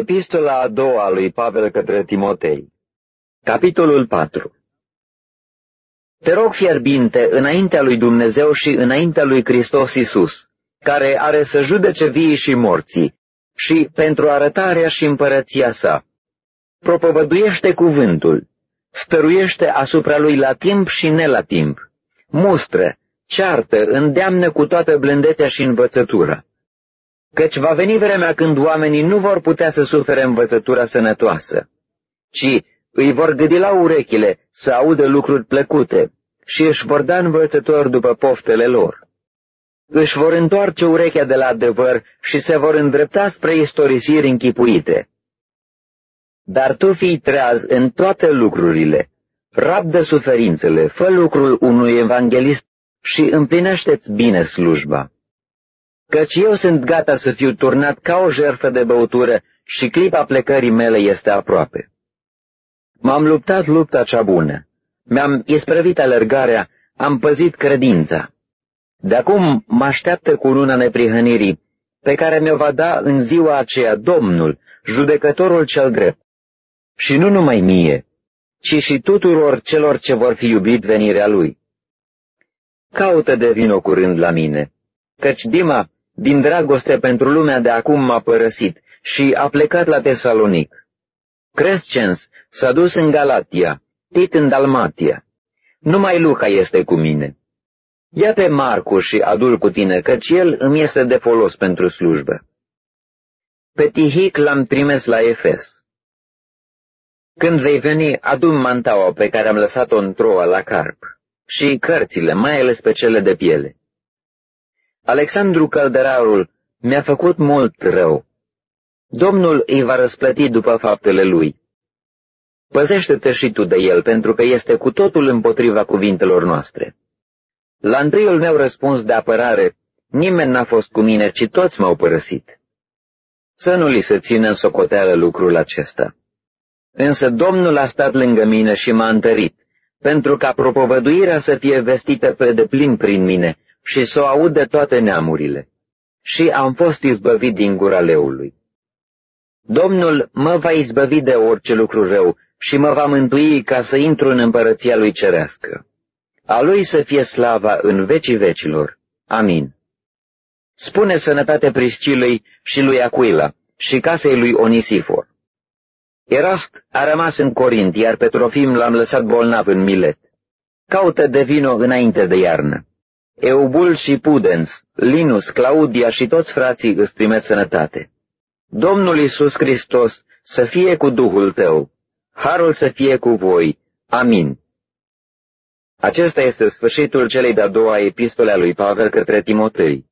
Epistola a doua lui Pavel către Timotei. Capitolul 4. Te rog fierbinte înaintea lui Dumnezeu și înaintea lui Hristos Iisus, care are să judece viii și morții, și pentru arătarea și împărăția sa. Propovăduiește cuvântul, stăruiește asupra lui la timp și ne la timp, mustră, ceartă, îndeamnă cu toată blândețea și învățătura. Căci va veni vremea când oamenii nu vor putea să sufere învățătura sănătoasă, ci îi vor gâdi la urechile să audă lucruri plăcute și își vor da învățători după poftele lor. Își vor întoarce urechea de la adevăr și se vor îndrepta spre istorisiri închipuite. Dar tu fii treaz în toate lucrurile, rabdă suferințele, fă lucrul unui evanghelist și împlinește-ți bine slujba. Căci eu sunt gata să fiu turnat ca o jertfă de băutură și clipa plecării mele este aproape. M-am luptat lupta cea bună, mi-am isprăvit alergarea, am păzit credința. De acum mă așteaptă cununa neprihănirii, pe care mi-o va da în ziua aceea Domnul, judecătorul cel drept. Și nu numai mie, ci și tuturor celor ce vor fi iubit venirea Lui. Caută de vino curând la mine, căci Dima, din dragoste pentru lumea de acum, m-a părăsit și a plecat la Tesalonic. Crescens s-a dus în Galatia, Tit în Dalmatia. Numai Luca este cu mine. Ia pe Marcu și adu-l cu tine, căci el îmi este de folos pentru slujbă. Pe Tihic l-am trimis la Efes. Când vei veni, adu-mi mantaua pe care am lăsat-o în Troa la Carp și cărțile, mai ales pe cele de piele. Alexandru Călderarul mi-a făcut mult rău. Domnul îi va răsplăti după faptele lui. Păzește-te și tu de el, pentru că este cu totul împotriva cuvintelor noastre. La întâiul meu răspuns de apărare, nimeni n-a fost cu mine, ci toți m-au părăsit. Să nu li se țină în socoteală lucrul acesta. Însă Domnul a stat lângă mine și m-a întărit, pentru ca propovăduirea să fie vestită pe deplin prin mine și să o aud de toate neamurile. Și am fost izbăvit din gura leului. Domnul mă va izbăvi de orice lucru rău și mă va mântui ca să intru în împărăția lui cerească. A lui să fie slava în vecii vecilor. Amin. Spune sănătate Priscilei și lui Aquila și casei lui Onisifor. Erast a rămas în Corint, iar pe Trofim l-am lăsat bolnav în Milet. Caută de vino înainte de iarnă. Eubul și Pudens, Linus, Claudia și toți frații îți trimit sănătate. Domnul Iisus Hristos să fie cu Duhul tău. Harul să fie cu voi. Amin. Acesta este sfârșitul celei de-a doua epistole a lui Pavel către Timotei.